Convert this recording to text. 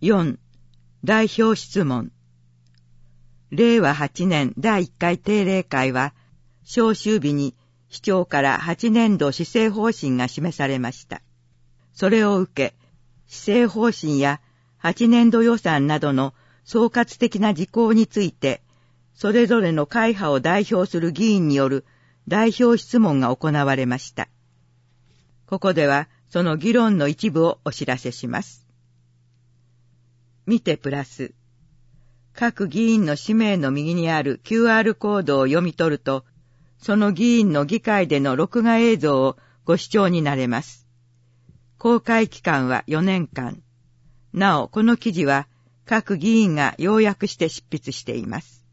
4. 代表質問。令和8年第1回定例会は、召集日に市長から8年度施政方針が示されました。それを受け、施政方針や8年度予算などの総括的な事項について、それぞれの会派を代表する議員による代表質問が行われました。ここではその議論の一部をお知らせします。見てプラス。各議員の氏名の右にある QR コードを読み取ると、その議員の議会での録画映像をご視聴になれます。公開期間は4年間。なお、この記事は各議員が要約して執筆しています。